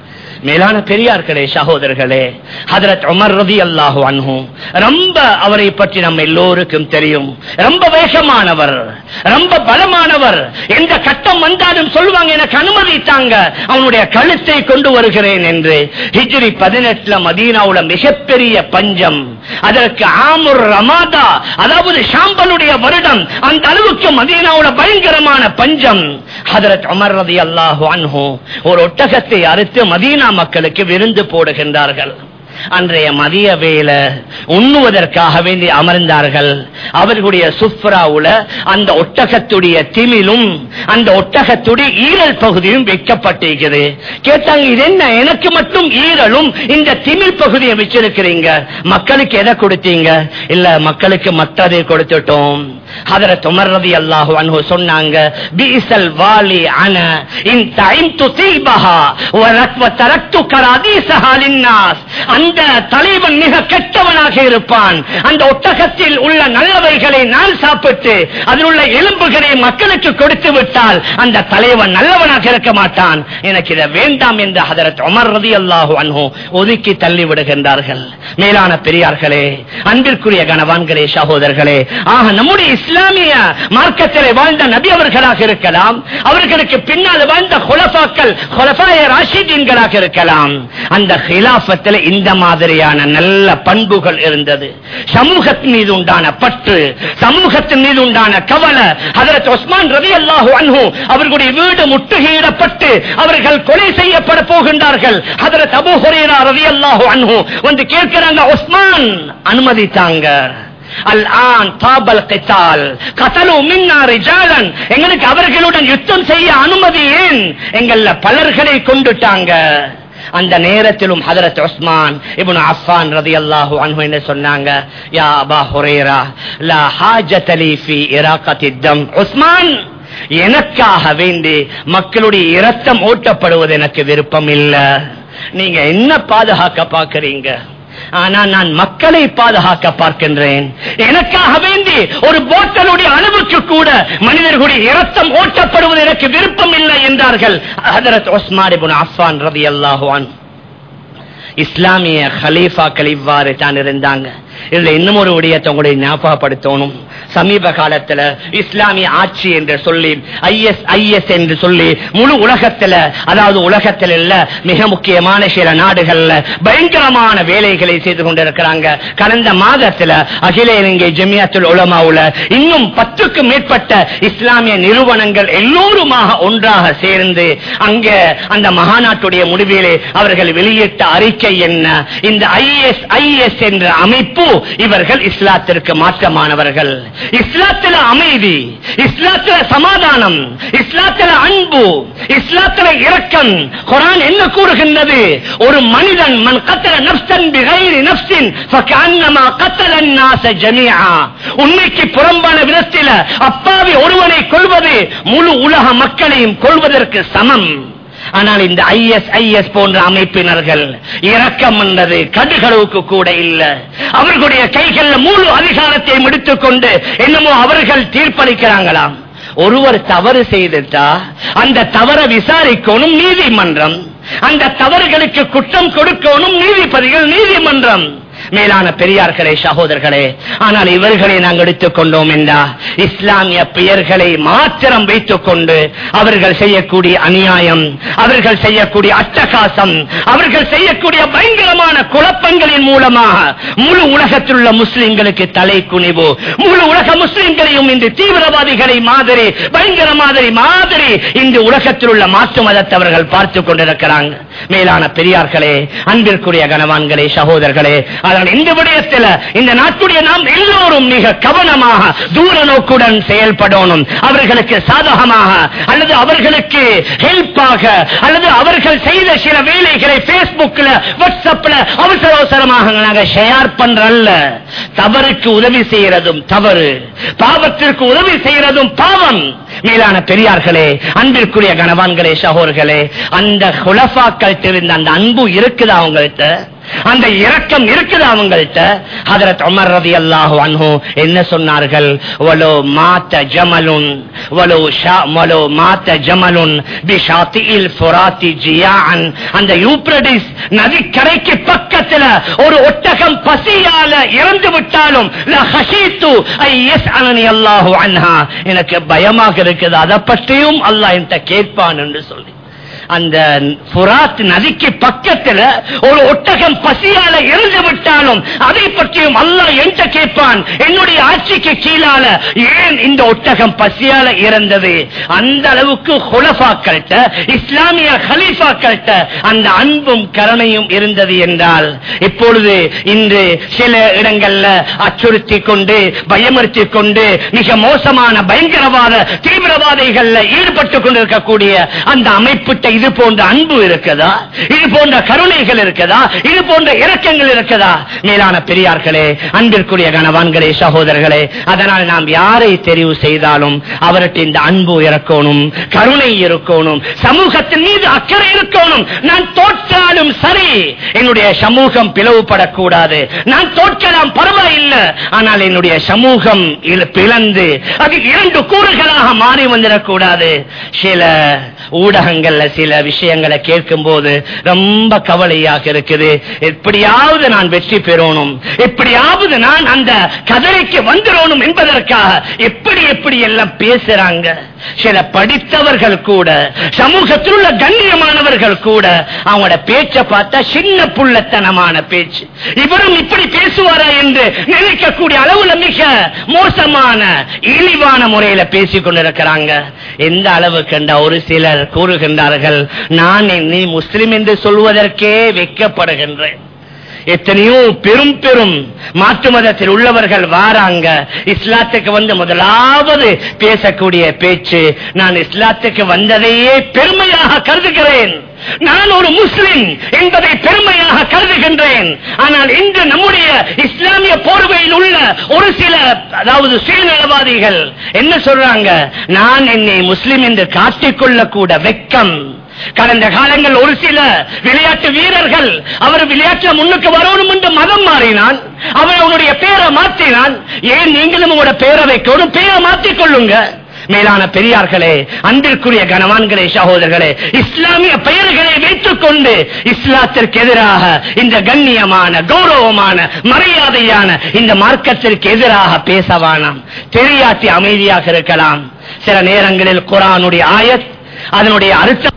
மேலான பெரியார்களே, சகோதரர்களே, ஹஜ்ரத் உமர் ரலியல்லாஹு அன்ஹு, ரொம்ப அவரை பற்றி நம்ம எல்லோருக்கும் தெரியும். ரொம்ப வேகமானவர், ரொம்ப பலமானவர். எந்த கட்டம் வந்தாலும் சொல்லுவாங்க, எனக்கு அனுமதி தாங்க, அவனுடைய கழுத்தை கொண்டு வருகிறேன் என்று. ஹிஜ்ரி 18 மதீனாவுல மிகப்பெரிய பஞ்சம். அதற்கு ஆமுர் ரமாதா, அதாவது ஷாம்பலுடைய வருடம். அந்த அளவுக்கு மதீனாவுல பயங்கரமான பஞ்சம். ஹஜ்ரத் உமர் ரலியல்லாஹு அன்ஹு ஒரு ஒட்டகத்தை அறுத்து மதீனா மக்களுக்கு விருந்து போடுகின்றார்கள். அன்றைய மதிய வேளை உண்ணுவதற்காக வேண்டி அமர்ந்தார்கள். அவர்களுடைய சுப்ராவுல அந்த ஒட்டகத்துடைய திமிலும் அந்த ஒட்டகத்துடைய ஈரல் பகுதியும் வைக்கப்பட்டிருக்கிறது. கேட்டாங்க, இது என்ன, எனக்கு மட்டும் ஈரலும் இந்த திமில் பகுதியை வச்சிருக்கிறீங்க, மக்களுக்கு எதை கொடுத்தீங்க? இல்ல, மக்களுக்கு மற்றதை கொடுத்துட்டோம். ஹஜ்ரத் உமர் ரலியல்லாஹு அன்ஹு சொன்னாங்க, பீஸல் வாலி அன இன் தைம்து தீபஹா வ தரக்து கராதீஸஹா லின்னாஸ். அந்த தலைவன் மிக கெட்டவனாக இருப்பான். அந்த ஒட்டகத்தில் உள்ள நல்லவைகளை நான் சாப்பிட்டு அதில் உள்ள எலும்புகளை மக்களுக்கு கொடுத்து விட்டால் அந்த தலைவன் நல்லவனாக இருக்க மாட்டான். எனக்கு இதை வேண்டாம் என்று ஹஜ்ரத் உமர் ரலியல்லாஹு அன்ஹு ஒதுக்கி தள்ளி விடுகின்றார்கள். மேலான பெரியார்களே, அன்பிற்குரிய கணவான்களே, சகோதரர்களே, ஆக நம்முடைய இஸ்லாமிய மார்க்கத்திலே வாழ்ந்த நபி அவர்களாக இருக்கலாம், அவர்களுக்கு பின்னால் வாழ்ந்த குலஃபாக்கள், குலஃபாய ராஷிதீன்களாக இருக்கலாம். அந்த ஹிலாஃபத்தில் இந்த மாதிரியான நல்ல பண்புகள் இருந்தது. சமூகத்தின் மீது உண்டான பற்று, சமூகத்தின் மீது உண்டான கவலை. ஹஜ்ரத் உஸ்மான் ரலியல்லாஹு அன்ஹு அவர்களுடைய வீடு முற்றுகையிடப்பட்டு அவர்கள் கொலை செய்யப்பட போகின்றார்கள். ஹஜ்ரத் அபூ ஹுரைரா ரலியல்லாஹு அன்ஹு வந்து கேட்கிறாங்க, உஸ்மான் அனுமதித்தாங்க. அல்ஆன் தாபல் கிதால் கதலு மின்னா ரிஜாலன், எங்களுக்கு அவர்களுடன் யுத்தம் செய்ய அனுமதி ஏன்? எங்கள பலர்களை கொண்டுட்டாங்க. அந்த நேரத்திலும் ஹஜ்ரத் உஸ்மான் இப்னு அஃபான் ரலியல்லாஹு அன்ஹு என்ன சொன்னாங்க, யா அபா ஹுரைரா லா ஹாஜத லீ ஃபீ இராகத்தி தம். உஸ்மான், எனக்காக வேண்டி மக்களுடைய இரத்தம் ஓட்டப்படுவது எனக்கு விருப்பம் இல்ல. நீங்க என்ன பாதுகாக்க பார்க்கிறீங்க? ஆனா நான் மக்களை பாதுகாக்க பார்க்கின்றேன். எனக்காக வேண்டி ஒரு போட்டலுடைய அளவுக்கு கூட மனிதர்களுடைய இரத்தம் ஓட்டப்படுவது எனக்கு விருப்பம் இல்லை என்றார்கள் ஹஜ்ரத் உஸ்மான் இப்னு அஃபான் ரலியல்லாஹு அன்ஹு. இஸ்லாமிய ஹலீஃபாக்கள் இவ்வாறு தான் இருந்தாங்க. இதுல இன்னும் ஒரு விடயத்தை உங்களை ஞாபகப்படுத்தணும். சமீப காலத்துல இஸ்லாமிய ஆட்சி என்று சொல்லி IS என்று சொல்லி முழு உலகத்துல, அதாவது உலகத்தில் இல்ல மிக முக்கியமான சில நாடுகள்ல பயங்கரமான வேலைகளை செய்து கொண்டிருக்கிறாங்க. கடந்த மாதத்துல அகில இலங்கை ஜமியத்துல் உலமாவுல இன்னும் 10க்கும் மேற்பட்ட இஸ்லாமிய நிறுவனங்கள் எல்லோருமாக ஒன்றாக சேர்ந்து அங்க அந்த மகாநாட்டுடைய முடிவிலே அவர்கள் வெளியிட்ட அறிக்கை என்ன? இந்த IS என்ற அமைப்பு இவர்கள் இஸ்லாத்திற்கு மாற்றமானவர்கள். இஸ்லாத்தில அமைதி, இஸ்லாத்தில சமாதானம், இஸ்லாத்தில அன்பு, இஸ்லாத்தில இரக்கம். குர்ஆன் என்ன கூறுகின்றது? ஒரு மனிதன் மன் கத்தல நஃப்ஸன் பிகைரி நஃப்ஸின் ஃபகஅன்னமா கத்தல الناس ஜமீஆ. உண்மைக்கு புறம்பான விதத்தில் அப்பாவி ஒருவனை கொல்வது முழு உலக மக்களையும் கொல்வதற்கு சமம். ஆனால் இந்த IS போன்ற அமைப்பினர்கள் இரக்கம் என்றது கடுகளவுக்கு கூட இல்ல. அவர்களுடைய கைகளில் முழு அதிகாரத்தை முடித்துக் கொண்டு என்னமோ அவர்கள் தீர்ப்பளிக்கிறாங்களாம். ஒருவர் தவறு செய்துட்டா அந்த தவறை விசாரிக்கணும் நீதிமன்றம், அந்த தவறுகளுக்கு குற்றம் கொடுக்கணும் நீதிபதிகள், நீதிமன்றம். மேலான பெரியார்களே, சகோதரர்களே, ஆனால் இவர்களை நாங்கள் எடுத்துக் கொண்டோம் என்றா இஸ்லாமிய பெயர்களை மாத்திரம் வைத்துக் கொண்டு அவர்கள் செய்யக்கூடிய அநியாயம், அவர்கள் செய்யக்கூடிய அட்டகாசம், அவர்கள் செய்யக்கூடிய பயங்கரமான குழப்பங்களின் மூலமாக முழு உலகத்தில் உள்ள முஸ்லிம்களுக்கு தலை குனிவு, முழு உலக முஸ்லிம்களையும் இந்த தீவிரவாதிகளை மாதிரி பயங்கர மாதிரி இந்த உலகத்தில் உள்ள மாற்று மதத்தவர்கள் பார்த்துக் கொண்டிருக்கிறாங்க. மேலான பெரியார்களே, அன்பிற்குரிய கனவான்களே, சகோதரர்களே, இந்த விடயத்தில் இந்த நாட்டுடைய நாம் எல்லோரும் மிக கவனமாக தூர நோக்குடன் செயல்படணும். அவர்களுக்கு சாதகமாக அல்லது அவர்களுக்கு ஹெல்ப்பாக அல்லது அவர்கள் செய்த சில வேலைகளை பேஸ்புக்ல வாட்ஸ்அப்ல அவசரமாக நாங்கள் ஷேர் பண்றல்ல. தவறுக்கு உதவி செய்யறதும் தவறு, பாவத்திற்கு உதவி செய்யறதும் பாவம். மேலான பெரியார்களே, அன்பிற்குரிய கனவான்களே, சகோதரர்களே, அந்த குலஃபாக்கள் தெரிந்த அந்த அன்பு இருக்குதா அவங்கள்ட்ட? அந்த இரக்கம் இருக்குது அவங்கள்ட்ட? ஹஜ்ரத் உமர் ரலியல்லாஹு அன்ஹு என்ன சொன்னார்கள்? வலோ மாத ஜமலுன் வலோ மாத ஜமலுன் பிஷாத்தில் ஃபுராத்தி ஜியான். அந்த யூப்ரடிஸ் நதிக்கரைக்கு பக்கத்தில் ஒரு ஒட்டகம் பசியால இறந்து விட்டாலும் லா ஹஷீது ஐயஸ்அலனி அல்லாஹு அன்ஹா, எனக்கு பயமாக இருக்குது, அதை பற்றியும் அல்லாஹ் என்கிட்ட கேட்பான் என்று சொல்லி அந்த ஃபுராத் நதிக்கு பக்கத்தில் ஒரு ஒட்டகம் பசியால இறந்து விட்டாலும் அதை பற்றியும் அல்லாஹ் என்கிட்ட கேட்பான். என்னுடைய ஆட்சிக்கு கீழால ஏன் இந்த ஒட்டகம் பசியால இறந்தது? அந்த அளவுக்கு குலஃபாக்கள்ட்ட, இஸ்லாமிய கலீஃபாக்கள்ட்ட அந்த அன்பும் கருணையும் இருந்தது என்றால், இப்பொழுது இன்று சில இடங்கள்ல அச்சுறுத்தி கொண்டு பயமுறுத்தி கொண்டு மிக மோசமான பயங்கரவாத தீவிரவாதிகள் ஈடுபட்டுக் கொண்டிருக்கக்கூடிய அந்த அமைப்பு இது போன்ற அன்பு இருக்கதா? இது போன்ற கருணைகள் இருக்கதா? இது போன்ற இரக்கங்கள் இருக்கதா? மேலான பெரியார்களே, அன்பிற்குரிய கனவான்களே, சகோதரர்களே, அதனால் நாம் யாரை தெரிவு செய்தாலும் அவருக்கு இந்த அன்பு இருக்கணும், கருணை இருக்கணும், சமூகத்தின் மீது அக்கறை இருக்கணும். நான் தோற்றாலும் சரி, என்னுடைய சமூகம் பிளவுபடக்கூடாது. நான் தோற்கலாம் பரவாயில்லை, ஆனால் என்னுடைய சமூகம் பிளந்து அது இரண்டு கூறுகளாக மாறி வந்துடக்கூடாது. சில ஊடகங்கள்ல சில விஷயங்களை கேட்கும் போது ரொம்ப கவலையாக இருக்குது. எப்படியாவது நான் வெற்றி பெறணும், எப்படியாவது நான் அந்த கதலைக்கு வந்துடணும் என்பதற்காக எப்படி எல்லாம் பேசுறாங்க. சில படித்தவர்கள் கூட, சமூகத்தில் உள்ள கண்ணியமானவர்கள் கூட அவங்களோட பேச்சை பார்த்தா சின்ன புள்ளத்தனமான பேச்சு. இவரும் இப்படி பேசுவாரா என்று நினைக்கக்கூடிய அளவுல மிக மோசமான இழிவான முறையில பேசிக் கொண்டிருக்கிறாங்க. எந்த அளவு கண்டா ஒரு சிலர் கூறுகின்றார்கள், நான் நீ முஸ்லிம் என்று சொல்வதற்கே வெட்கப்படுகின்றேன். எத்தனையோ பெரும் மாற்று மதத்தில் உள்ளவர்கள் வாராங்க, இஸ்லாத்துக்கு வந்து முதலாவது பேசக்கூடிய பேச்சு, நான் இஸ்லாத்துக்கு வந்ததையே பெருமையாக கருதுகிறேன், நான் ஒரு முஸ்லிம் என்பதை பெருமையாக கருதுகின்றேன். ஆனால் இன்று நம்முடைய இஸ்லாமிய போர்வையில் உள்ள ஒரு சில, அதாவது சுயநலவாதிகள் என்ன சொல்றாங்க? நான் என்னை முஸ்லிம் என்று காட்டிக்கொள்ள கூட வெட்கம். கடந்த காலங்கள் ஒரு சில விளையாட்டு வீரர்கள் அவர் விளையாட்டுல முன்னுக்கு வரணும் என்று மதம் மாறினான், அவர் அவனுடைய பேரை மாற்றினான். ஏன் நீங்களும் உங்களோட பேரை வைக்கணும்? பேரை மாற்றிக் கொள்ளுங்க. மேலான பெரியார்களே, அன்பிற்குரிய கனவான்களே, சகோதரர்களே, இஸ்லாமிய பெயர்களை வைத்துக் கொண்டு இஸ்லாத்திற்கு எதிராக இந்த கண்ணியமான கௌரவமான மரியாதையான இந்த மார்க்கத்திற்கு எதிராக பேசவானாம். தெரியாட்டி அமைதியாக இருக்கலாம். சில நேரங்களில் குர்ஆனுடைய ஆயத் அதனுடைய அர்த்தம்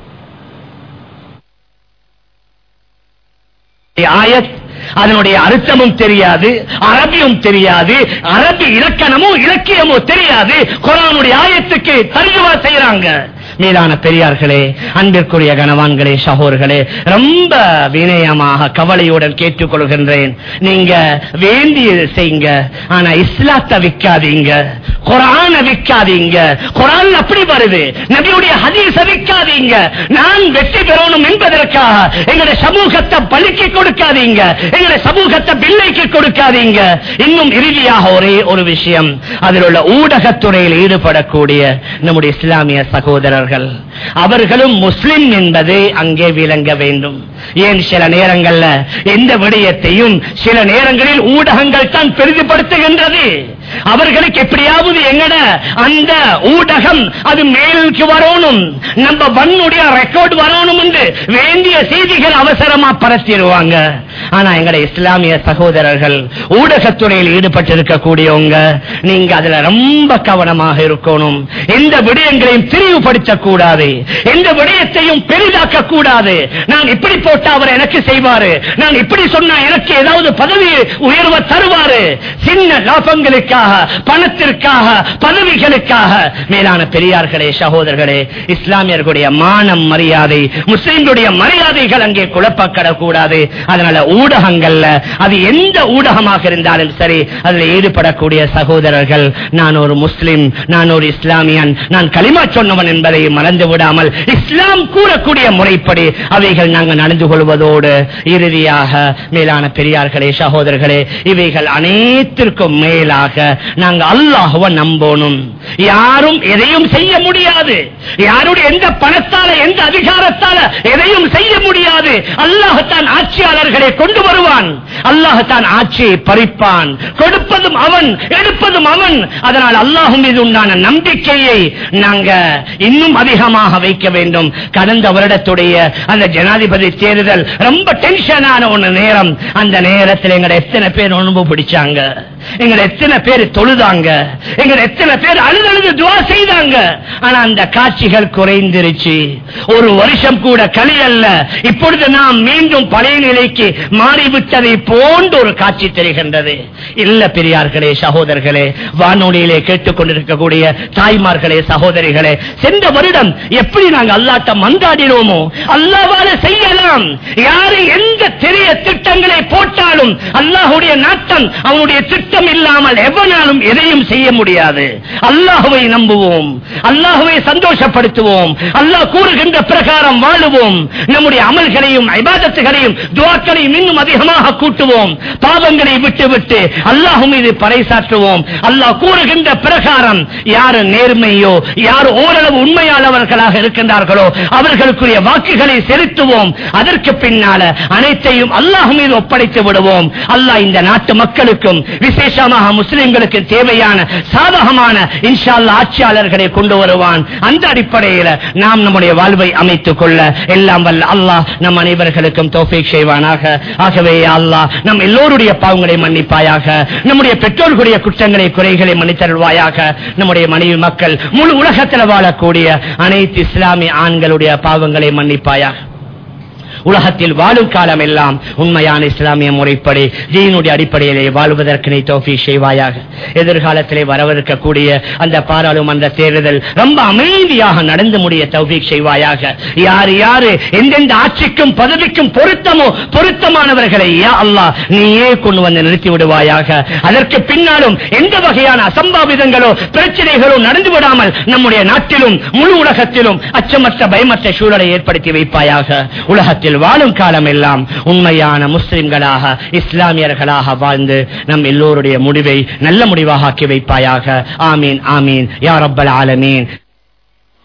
அதனுடைய அர்த்தமும் தெரியாது, அரபியும் தெரியாது, அரபி இலக்கணமோ இலக்கியமோ தெரியாது, குர்ஆனுடைய ஆயத்துக்கு தர்ஜுமா செய்யறாங்க. மேலான பெரியார்களே, அன்பிற்குரிய கனவான்களே, சகோதரர்களே, ரொம்ப வினயமாக கவலையுடன் கேட்டுக்கொள்கின்றேன். நீங்க வேண்டியது செய்யுங்க, ஆனா இஸ்லாத்தை விற்காதீங்க, குர்ஆன விற்காதீங்க. குர்ஆன் அப்படி வருது, நபியுடைய ஹதீஸ விற்காதீங்க. நான் வெற்றி பெறணும் என்பதற்காக எங்களுடைய சமூகத்தை பலிக்கு கொடுக்காதீங்க, எங்களுடைய சமூகத்தை பிள்ளைக்கு கொடுக்காதீங்க. இன்னும் இறுதியாக ஒரே ஒரு விஷயம், அதில் உள்ள ஊடகத்துறையில் ஈடுபடக்கூடிய நம்முடைய இஸ்லாமிய சகோதரர்கள், அவர்களும் முஸ்லிம் என்பதை அங்கே விளங்க வேண்டும். ஏன் சில நேரங்கள்ல எந்த விடயத்தையும் சில நேரங்களில் ஊடகங்கள் தான் பெரிதுபடுத்துகின்றது. அவர்களுக்கு எப்படியாவது எங்கட அந்த ஊடகம் அது மேலுக்கு வரணும், நம்ம வன்னுடைய ரெக்கார்ட் வரணும் என்று வேண்டிய செய்திகள் அவசரமா பரத்திடுவாங்க. ஆனா எங்கட இஸ்லாமிய சகோதரர்கள் ஊடகத்துறையில் ஈடுபட்டிருக்கக்கூடியவங்க, நீங்க அதுல ரொம்ப கவனமாக இருக்கணும். எந்த விடயங்களையும் திரிவுபடுத்தக் கூடாது, எந்த விடயத்தையும் பெரிதாக்க கூடாது. நான் இப்படி போட்டா அவர் எனக்கு செய்வாரு, நான் இப்படி சொன்னா எனக்கு ஏதாவது பதவி உயர்வு தருவாரு. சின்ன லாபங்களுக்காக, பணத்திற்காக, பதவிகளுக்காக. மேலான பெரியார்களே, சகோதரர்களே, இஸ்லாமியர்களுடைய மானம் மரியாதை, முஸ்லிம்களுடைய மரியாதைகள் அங்கே குழப்பப்படக்கூடாது. அதனால ஊடகங்கள்ல அது எந்த ஊடகமாக இருந்தாலும் சரி, அதில் ஈடுபடக்கூடிய சகோதரர்கள், நான் ஒரு முஸ்லிம், நான் ஒரு இஸ்லாமியன், நான் கலிமா சொன்னவன் என்பதை மறந்து விடாமல் இஸ்லாம் கூறக்கூடிய முறைப்படி அவைகள் நாங்கள் நடந்து கொள்வதோடு, இறுதியாக மேலான பெரியார்களே, சகோதரர்களே, இவைகள் அனைத்திற்கும் மேலாக நாங்கள் அல்லாஹ்வை நம்பணும். யாரும் எதையும் செய்ய முடியாது, யாருடைய எந்த பணத்தால எந்த அதிகாரத்தால எதையும் செய்ய முடியாது. அல்லாஹ் தான் ஆட்சியாளர்களை கொண்டு வருவான், அல்லாஹ் தான் ஆட்சியை பறிப்பான். கொடுப்பதும் அவன், எடுப்பதும் அவன். அதனால் அல்லாஹ் மீது உண்டான நம்பிக்கையை நாங்க இன்னும் அதிகமாக வைக்க வேண்டும். கடந்த வருடத்துடைய அந்த ஜனாதிபதி தேர்தல் ரொம்ப டென்ஷனான ஒரு நேரம். அந்த நேரத்தில் எங்களை எத்தனை பேர் நோன்பு பிடிச்சாங்க, எங்களை எத்தனை பேர் தொழுதாங்க, எங்களை எத்தனை பேர் அழுது துஆ செய்தாங்க. ஆனா அந்த காட்சிகள் குறைந்திருச்சு. ஒரு வருஷம் கூட கழியல்ல, இப்பொழுது நாம் மீண்டும் பழைய நிலைக்கு மாறிவிட்டதை போன்ற ஒரு காட்சி தெரிகின்றது. இல்ல பெரியார்களே, சகோதரர்களே, வானொலியிலே கேட்டுக்கொண்டிருக்கக்கூடிய தாய்மார்களே, சகோதரிகளே, சென்ற வருடம் எப்படி நாங்கள் அல்லாஹ்ட்ட மன்றாடினோமோ அல்லாஹ்வால செய்யலாம். யாரு எந்த பெரிய திட்டங்களை போட்டாலும் அல்லாஹ்வுடைய நாட்டம், அவனுடைய திட்டம் இல்லாமல் எவனாலும் எதையும் செய்ய முடியாது. அல்லாஹ்வை நம்புவோம், அல்லாஹ்வை சந்தோஷப்படுத்துவோம், அல்லாஹ் கூறுகின்ற பிரகாரம் வாழுவோம். நம்முடைய அமல்களையும் இபாதத்துகளையும் துஆக்களையும் இன்னும் அதிகமாக கூட்டுவோம். பாவங்களை விட்டு அல்லாஹ் மீது பறைசாற்றுவோம். அல்லாஹ் கூறுகின்ற பிரகாரம் யார் நேர்மையோ, யார் ஓரளவு உண்மையாளவர்களாக இருக்கின்றார்களோ அவர்களுக்குரிய வாக்குகளை செலுத்துவோம். அதற்கு பின்னால அனைத்தையும் அல்லாஹ் மீது ஒப்படைத்து விடுவோம். அல்லாஹ் இந்த நாட்டு மக்களுக்கும் விசேஷமாக முஸ்லிம்களுக்கு தேவையான சாதகமான இன்ஷா அல்லாஹ் ஆட்சியாளர்களை கொண்டு வருவான். அந்த அடிப்படையில் நாம் நம்முடைய வாழ்வை அமைத்துக் கொள்ள எல்லாம் வல்ல அல்லாஹ் நம் அனைவர்களுக்கும் தௌஃபீக் செய்வானாக. ஆகவே அல்லாஹ் நம் எல்லோருடைய பாவங்களை மன்னிப்பாயாக, நம்முடைய பெற்றோர்களுடைய குற்றங்களை குறைகளை மன்னித்தருள்வாயாக. நம்முடைய மனைவி மக்கள் முழு உலகத்தில் வாழக்கூடிய அனைத்து இஸ்லாமிய ஆண்களுடைய பாவங்களை மன்னிப்பாயாக. உலகத்தில் வாழும் காலம் எல்லாம் உண்மையான இஸ்லாமிய முறைப்படி தீனுடைய அடிப்படையிலே வாழ்வதற்கு நீ தௌஃபீக் செய்வாயாக. எதிர்காலத்திலே வரவிருக்கக்கூடிய அந்த பாராளுமன்ற தேர்தல் ரொம்ப அமைதியாக நடந்து முடிய தௌஃபீக் செய்வாயாக. யார் யாரு எந்தெந்த ஆட்சிக்கும் பதவிக்கும் பொருத்தமானவர்களை யா அல்லாஹ் நீயே கொண்டு வந்து நிறுத்தி விடுவாயாக. அதற்கு பின்னாலும் எந்த வகையான அசம்பாவிதங்களோ பிரச்சனைகளோ நடந்து விடாமல் நம்முடைய நாட்டிலும் முழு உலகத்திலும் அச்சமற்ற பயமற்ற சூழலை ஏற்படுத்தி வைப்பாயாக. உலகத்தில் வாழும் காலம் எல்லாம் உண்மையான முஸ்லிம்களாக இஸ்லாமியர்களாக வாழ்ந்து நம் எல்லோருடைய முடிவை நல்ல முடிவாக ஆக்கி வைப்பாயாக. ஆமீன் ஆமீன் யா ரப்பல் ஆலமீன்.